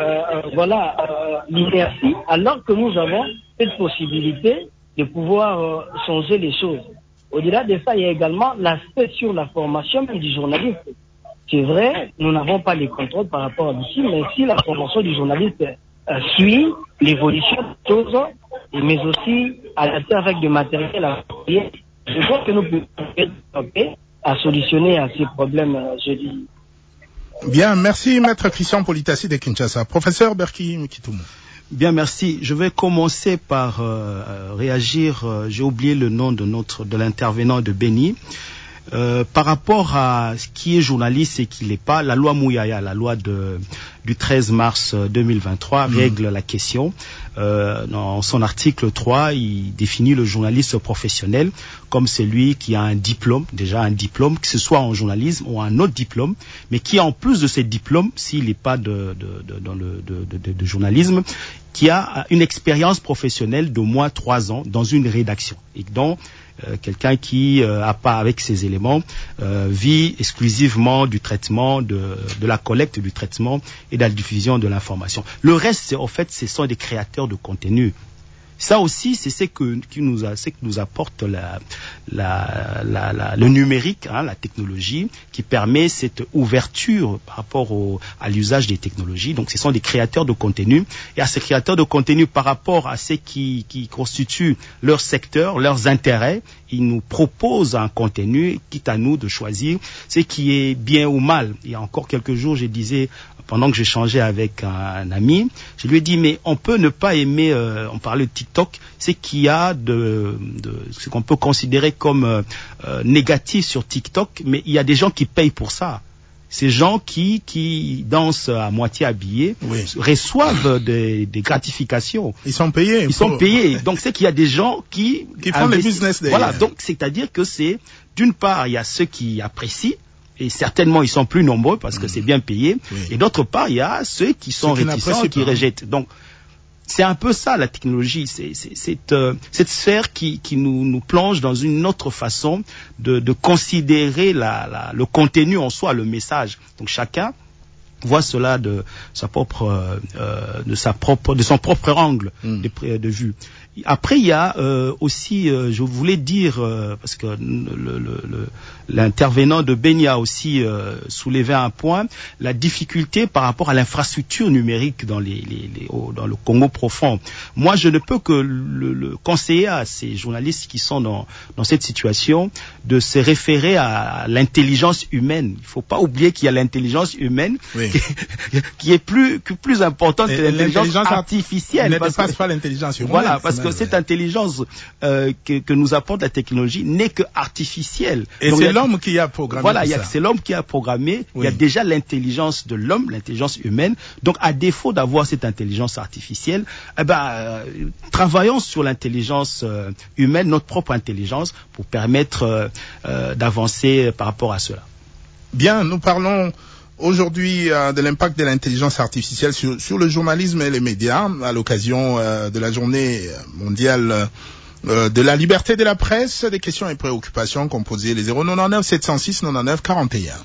l'inertie, alors que nous avons cette possibilité de pouvoir changer les choses. Au-delà de ça, il y a également l'aspect sur la formation même du journaliste. C'est vrai, nous n'avons pas les contrôles par rapport à ici, mais si la formation du journaliste suit l'évolution des choses, mais aussi adapter avec du matériel approprié, je crois que nous pouvons développer à solutionner à ces problèmes, je dis. Bien, merci Maître Christian Politassi de Kinshasa. Professeur Berki Mkitoumou. Bien, merci. Je vais commencer par réagir. J'ai oublié le nom de l'intervenant de Béni. Par rapport à ce qui est journaliste et qui l'est pas, la loi Mouyaya, la loi du 13 mars 2023 règle la question. Dans son article 3, il définit le journaliste professionnel comme celui qui a un diplôme, que ce soit en journalisme ou un autre diplôme, mais qui en plus de ces diplômes, s'il n'est pas de journalisme, qui a une expérience professionnelle d'au moins 3 ans dans une rédaction et dont quelqu'un qui a pas avec ces éléments vit exclusivement du traitement de la collecte, du traitement et de la diffusion de l'information. Le reste, ce sont des créateurs de contenu. Ça aussi, c'est ce que nous apporte le numérique, la technologie, qui permet cette ouverture par rapport à l'usage des technologies. Donc, ce sont des créateurs de contenu. Et à ces créateurs de contenu, par rapport à ce qui constitue leur secteur, leurs intérêts, ils nous proposent un contenu, quitte à nous de choisir ce qui est bien ou mal. Il y a encore quelques jours, je disais, pendant que j'échangeais avec un ami, je lui ai dit, mais on peut ne pas aimer, on parlait de TikTok, ce qu'il y a ce qu'on peut considérer comme négatif sur TikTok, mais il y a des gens qui payent pour ça. Ces gens qui dansent à moitié habillés reçoivent des gratifications. Ils sont payés. Ils sont payés. Donc c'est qu'il y a des gens qui font le business derrière. Voilà. Donc c'est-à-dire que c'est, d'une part, il y a ceux qui apprécient. Et certainement, ils sont plus nombreux parce que c'est bien payé. Oui. Et d'autre part, il y a ceux qui sont réticents, qui rejettent. Donc, c'est un peu ça, la technologie. C'est cette sphère qui nous plonge dans une autre façon de considérer le contenu en soi, le message. Donc, chacun voit cela de son propre angle de vue. Après, il y a aussi, je voulais dire, parce que l'intervenant de Beni a aussi soulevé un point, la difficulté par rapport à l'infrastructure numérique dans dans le Congo profond. Moi, je ne peux que le conseiller à ces journalistes qui sont dans cette situation de se référer à l'intelligence humaine. Il ne faut pas oublier qu'il y a l'intelligence humaine qui est plus importante que l'intelligence artificielle. Ne dépasse pas l'intelligence humaine. Voilà, parce que cette intelligence que nous apporte la technologie n'est que artificielle. Et donc, c'est l'homme qui a programmé. Voilà, c'est l'homme qui a programmé. Oui. Il y a déjà l'intelligence de l'homme, l'intelligence humaine. Donc, à défaut d'avoir cette intelligence artificielle, travaillons sur l'intelligence humaine, notre propre intelligence, pour permettre d'avancer par rapport à cela. Bien, nous parlons aujourd'hui de l'impact de l'intelligence artificielle sur le journalisme et les médias à l'occasion de la journée mondiale de la liberté de la presse. Des questions et préoccupations, composées les 099 706 99 41.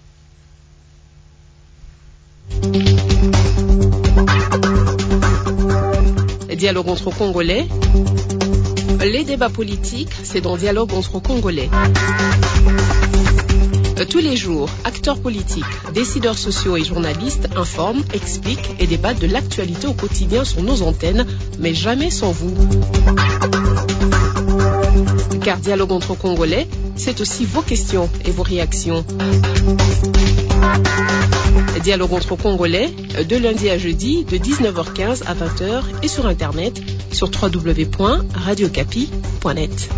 Dialogue entre Congolais. Les débats politiques, c'est dans Dialogue entre Congolais. Tous les jours, acteurs politiques, décideurs sociaux et journalistes informent, expliquent et débattent de l'actualité au quotidien sur nos antennes, mais jamais sans vous. Car Dialogue entre Congolais, c'est aussi vos questions et vos réactions. Dialogue entre Congolais, de lundi à jeudi, de 19h15 à 20h et sur Internet, sur www.radiocapi.net.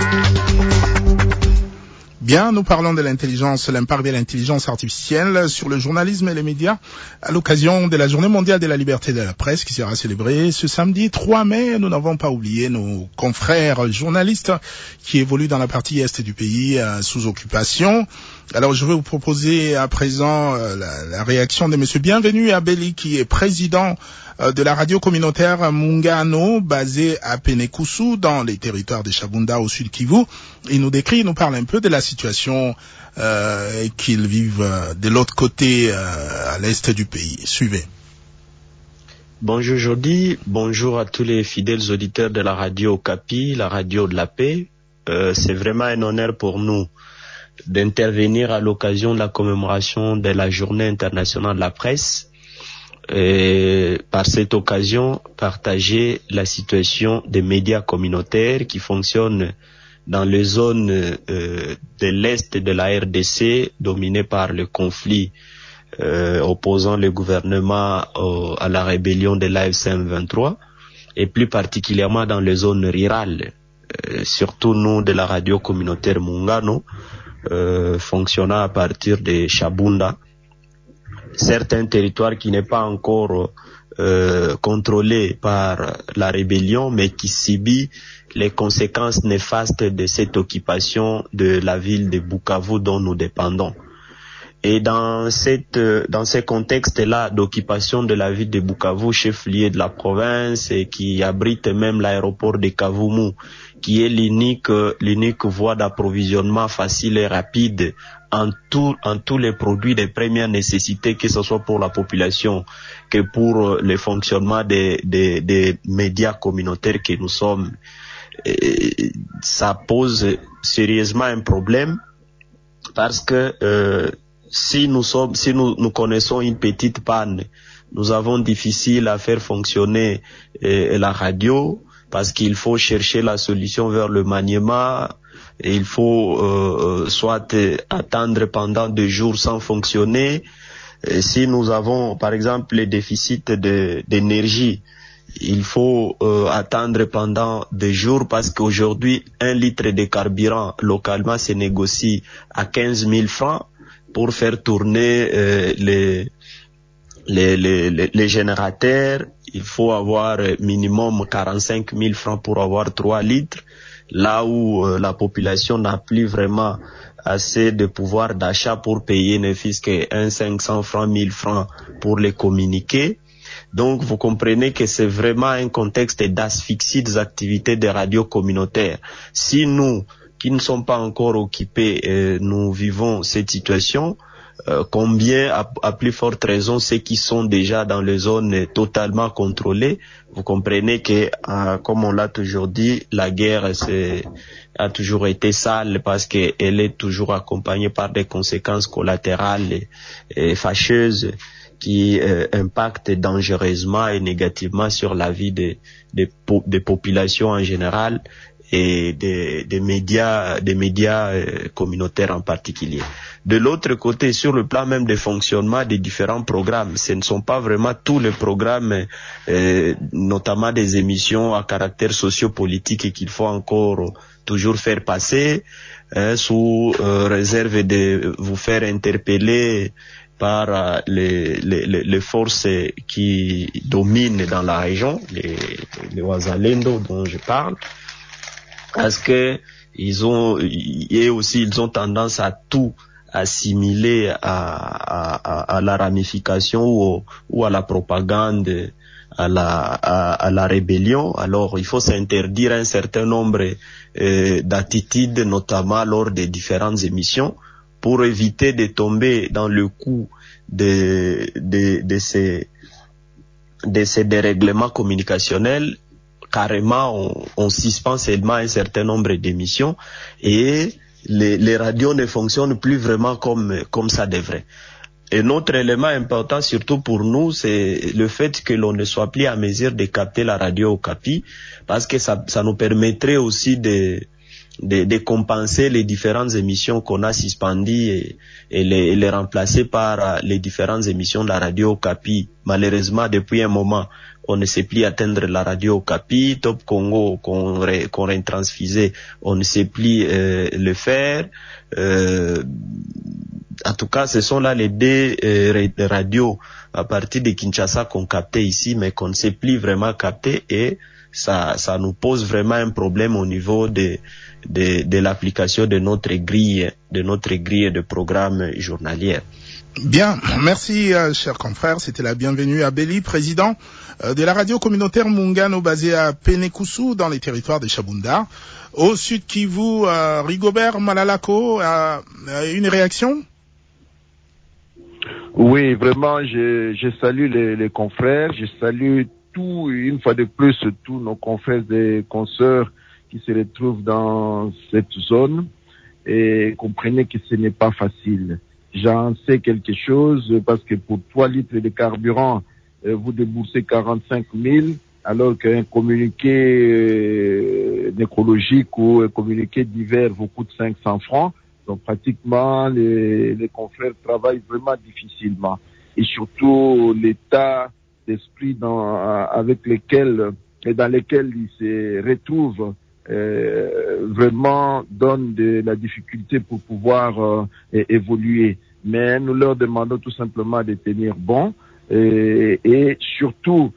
Bien, nous parlons de l'impact de l'intelligence artificielle sur le journalisme et les médias à l'occasion de la Journée mondiale de la liberté de la presse qui sera célébrée ce samedi 3 mai. Nous n'avons pas oublié nos confrères journalistes qui évoluent dans la partie est du pays sous occupation. Alors, je vais vous proposer à présent la réaction de Monsieur Bienvenu Abeli, qui est président de la radio communautaire Mungano, basée à Penekusu, dans les territoires de Chabunda, au sud Kivu. Il nous parle un peu de la situation qu'ils vivent de l'autre côté, à l'est du pays. Suivez. Bonjour Jody, bonjour à tous les fidèles auditeurs de la radio Okapi, la radio de la paix. C'est vraiment un honneur pour nous d'intervenir à l'occasion de la commémoration de la Journée internationale de la presse. Et par cette occasion, partager la situation des médias communautaires qui fonctionnent dans les zones de l'Est de la RDC dominées par le conflit opposant le gouvernement à la rébellion de l'AFC M23 et plus particulièrement dans les zones rurales, surtout nous de la radio communautaire Mungano, fonctionnant à partir de Chabunda, certains territoires qui n'est pas encore contrôlés par la rébellion, mais qui subit les conséquences néfastes de cette occupation de la ville de Bukavu dont nous dépendons. Et dans ce contexte-là d'occupation de la ville de Bukavu, chef-lieu de la province, et qui abrite même l'aéroport de Kavumu, qui est l'unique voie d'approvisionnement facile et rapide en tous les produits de première nécessité, que ce soit pour la population que pour le fonctionnement des médias communautaires que nous sommes. Et ça pose sérieusement un problème parce que si nous connaissons une petite panne, nous avons difficile à faire fonctionner la radio parce qu'il faut chercher la solution vers le maniement et il faut soit attendre pendant 2 jours sans fonctionner. Et si nous avons par exemple les déficits d'énergie, il faut attendre pendant 2 jours parce qu'aujourd'hui 1 litre de carburant localement se négocie à 15 000 francs. Pour faire tourner les générateurs, il faut avoir minimum 45 000 francs pour avoir 3 litres, là où la population n'a plus vraiment assez de pouvoir d'achat pour payer ne fût-ce que 500 francs, 1000 francs pour les communiquer. Donc vous comprenez que c'est vraiment un contexte d'asphyxie des activités des radios communautaires. Si nous qui ne sont pas encore occupés, nous vivons cette situation, combien, à plus forte raison, ceux qui sont déjà dans les zones totalement contrôlées. Vous comprenez que, comme on l'a toujours dit, la guerre a toujours été sale parce qu'elle est toujours accompagnée par des conséquences collatérales et fâcheuses qui impactent dangereusement et négativement sur la vie des populations en général et des médias communautaires en particulier. De l'autre côté, sur le plan même de fonctionnement des différents programmes, ce ne sont pas vraiment tous les programmes, notamment des émissions à caractère socio-politique qu'il faut encore toujours faire passer, sous réserve de vous faire interpeller par les forces qui dominent dans la région, les Wazalendo dont je parle, parce que ils ont tendance à tout assimiler à la ramification ou à la propagande, à la rébellion. Alors il faut s'interdire un certain nombre d'attitudes, notamment lors des différentes émissions, pour éviter de tomber dans le coup de ces dérèglements communicationnels. Carrément, on suspend seulement un certain nombre d'émissions et les radios ne fonctionnent plus vraiment comme ça devrait. Un autre élément important, surtout pour nous, c'est le fait que l'on ne soit plus à mesure de capter la radio Okapi, parce que ça nous permettrait aussi de compenser les différentes émissions qu'on a suspendues et les remplacer par les différentes émissions de la radio Okapi. Malheureusement, depuis un moment, on ne sait plus atteindre la radio Okapi, Top Congo qu'on retransfusait, on ne sait plus le faire. En tout cas, ce sont là les deux radios à partir de Kinshasa qu'on captait ici, mais qu'on ne sait plus vraiment capter, et ça nous pose vraiment un problème au niveau de l'application de notre grille de programme journalière. Bien, merci cher confrère, c'était la bienvenue à Béli, président de la radio communautaire Mungano basée à Penekusu dans les territoires de Chabunda. Au Sud Kivu, Rigobert Malalako, une réaction? Oui, vraiment, je salue les confrères, je salue une fois de plus, tous nos confrères et consoeurs qui se retrouvent dans cette zone, et comprenez que ce n'est pas facile. J'en sais quelque chose parce que pour 3 litres de carburant, vous déboursez 45 000, alors qu'un communiqué nécrologique ou un communiqué divers vous coûte 500 francs. Donc pratiquement, les confrères travaillent vraiment difficilement. Et surtout, l'état d'esprit dans lequel ils se retrouvent vraiment donne de la difficulté pour pouvoir évoluer. Mais nous leur demandons tout simplement de tenir bon et surtout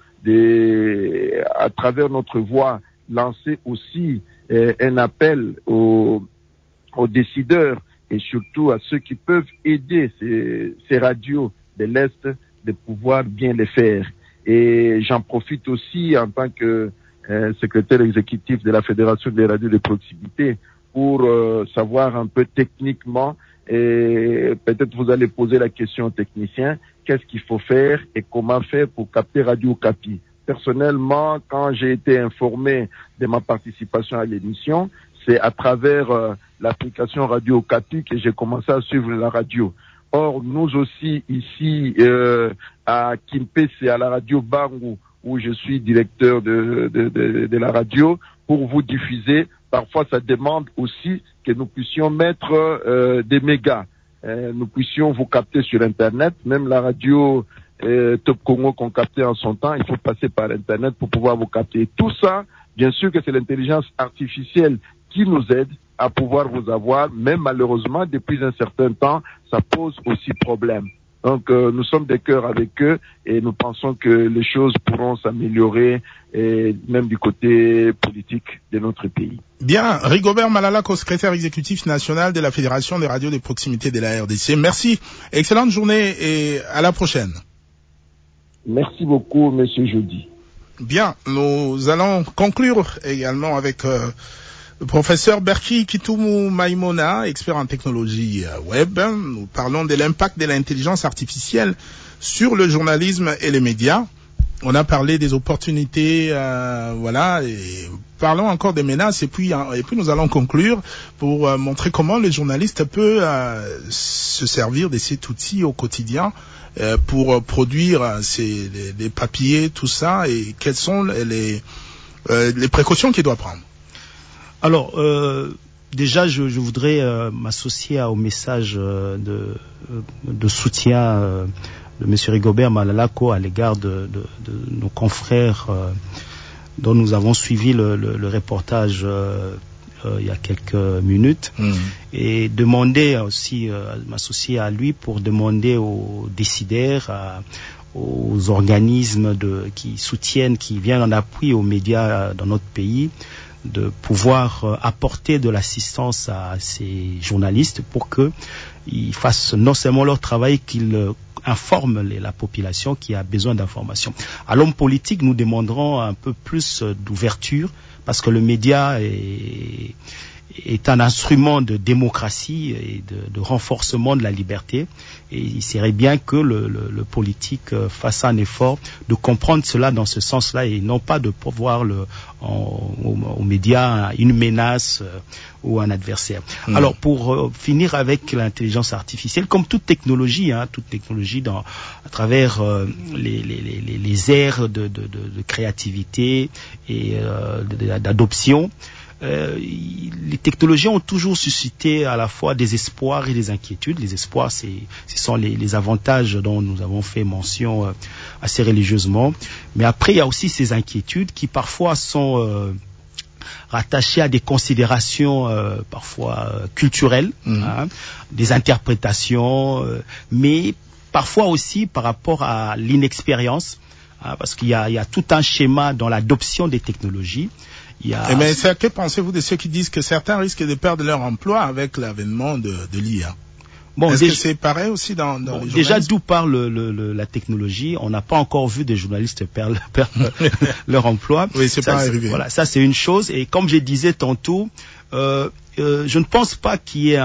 à travers notre voix lancer aussi un appel aux décideurs et surtout à ceux qui peuvent aider ces radios de l'Est de pouvoir bien les faire. Et j'en profite aussi en tant que secrétaire exécutif de la Fédération des radios de proximité pour savoir un peu techniquement, et peut-être vous allez poser la question aux techniciens, qu'est-ce qu'il faut faire et comment faire pour capter Radio Okapi. Personnellement, quand j'ai été informé de ma participation à l'émission, c'est à travers l'application Radio Okapi que j'ai commencé à suivre la radio. Or, nous aussi, ici, à Kimpese, à la radio Bangu, où je suis directeur de la radio, pour vous diffuser, parfois ça demande aussi que nous puissions mettre des mégas. Nous puissions vous capter sur Internet, même la radio Top Congo qu'on captait en son temps, il faut passer par Internet pour pouvoir vous capter. Tout ça, bien sûr que c'est l'intelligence artificielle qui nous aide à pouvoir vous avoir, mais malheureusement, depuis un certain temps, ça pose aussi problème. Donc, nous sommes de cœur avec eux et nous pensons que les choses pourront s'améliorer, et même du côté politique de notre pays. Bien, Rigobert Malalako, secrétaire exécutif national de la Fédération des radios de proximité de la RDC. Merci, excellente journée et à la prochaine. Merci beaucoup, monsieur Jody. Bien, nous allons conclure également avec Professeur Berki Kitumu Maïmona, expert en technologie web, nous parlons de l'impact de l'intelligence artificielle sur le journalisme et les médias. On a parlé des opportunités, voilà, et parlons encore des menaces, et puis nous allons conclure pour montrer comment le journaliste peut se servir de cet outil au quotidien pour produire les papiers, tout ça, et quelles sont les précautions qu'il doit prendre. Alors, déjà, je voudrais m'associer au message de soutien de M. Rigobert Malalako à l'égard de nos confrères dont nous avons suivi le reportage il y a quelques minutes, et demander aussi, m'associer à lui pour demander aux décideurs, aux organismes qui soutiennent, qui viennent en appui aux médias dans notre pays, de pouvoir apporter de l'assistance à ces journalistes pour qu'ils fassent non seulement leur travail, qu'ils informent la population qui a besoin d'informations. À l'homme politique, nous demanderons un peu plus d'ouverture, parce que le média est un instrument de démocratie et de renforcement de la liberté, et il serait bien que le politique fasse un effort de comprendre cela dans ce sens-là, et non pas de voir aux médias une menace ou un adversaire. Alors, pour finir avec l'intelligence artificielle, comme toute technologie à travers les aires de créativité et d'adoption, les technologies ont toujours suscité à la fois des espoirs et des inquiétudes. Les espoirs, ce sont les avantages dont nous avons fait mention assez religieusement. Mais après, il y a aussi ces inquiétudes qui parfois sont rattachées à des considérations parfois culturelles, des interprétations, mais parfois aussi par rapport à l'inexpérience, parce qu'il y a tout un schéma dans l'adoption des technologies. Mais que pensez-vous de ceux qui disent que certains risquent de perdre leur emploi avec l'avènement de l'IA? Est-ce que c'est pareil aussi dans les journalistes? Déjà, d'où parle la technologie? On n'a pas encore vu des journalistes perdre leur emploi. Oui, c'est pas arrivé. Voilà, ça c'est une chose. Et comme je disais tantôt, je ne pense pas qu'il y ait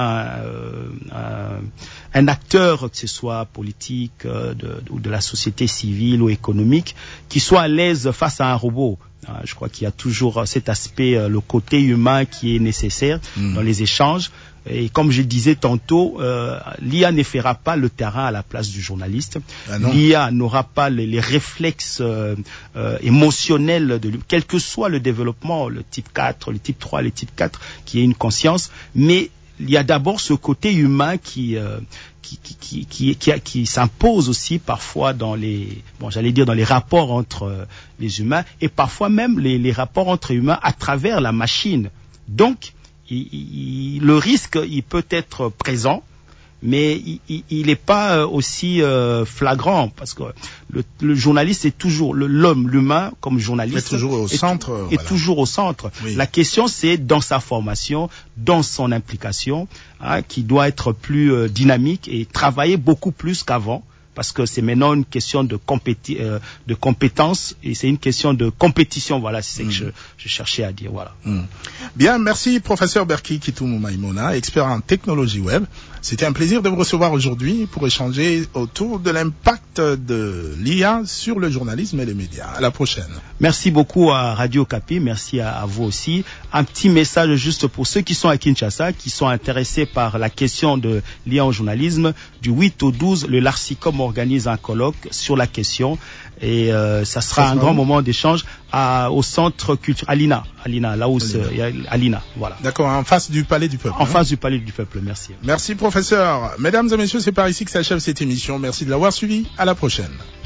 un acteur, que ce soit politique ou de la société civile ou économique, qui soit à l'aise face à un robot. Je crois qu'il y a toujours cet aspect, le côté humain qui est nécessaire dans les échanges. Et comme je disais tantôt, l'IA ne fera pas le terrain à la place du journaliste. L'IA n'aura pas les réflexes émotionnels, quel que soit le développement, le type 4, le type 3, le type 4, qui est une conscience. Mais il y a d'abord ce côté humain qui s'impose aussi parfois dans les rapports entre les humains, et parfois même les rapports entre humains à travers la machine. Donc, le risque, il peut être présent, mais il n'est pas aussi flagrant, parce que le journaliste est toujours l'humain comme journaliste est toujours au centre. Toujours au centre. Oui. La question, c'est dans sa formation, dans son implication, qui doit être plus dynamique et travailler beaucoup plus qu'avant. Parce que c'est maintenant une question de compétence, et c'est une question de compétition. Voilà, c'est ce que je cherchais à dire. Voilà. Bien, merci professeur Berki Kitumu Maïmona, expert en technologie web. C'était un plaisir de vous recevoir aujourd'hui pour échanger autour de l'impact de l'IA sur le journalisme et les médias. À la prochaine. Merci beaucoup à Radio Okapi, merci à vous aussi. Un petit message juste pour ceux qui sont à Kinshasa, qui sont intéressés par la question de l'IA au journalisme. Du 8 au 12, le LARCICOM organise un colloque sur la question, et ça sera un grand moment d'échange au centre culturel Alina, là où il y a Alina, voilà. D'accord, en face du Palais du Peuple. En face du Palais du Peuple, merci. Merci professeur. Mesdames et messieurs, c'est par ici que s'achève cette émission. Merci de l'avoir suivi. À la prochaine.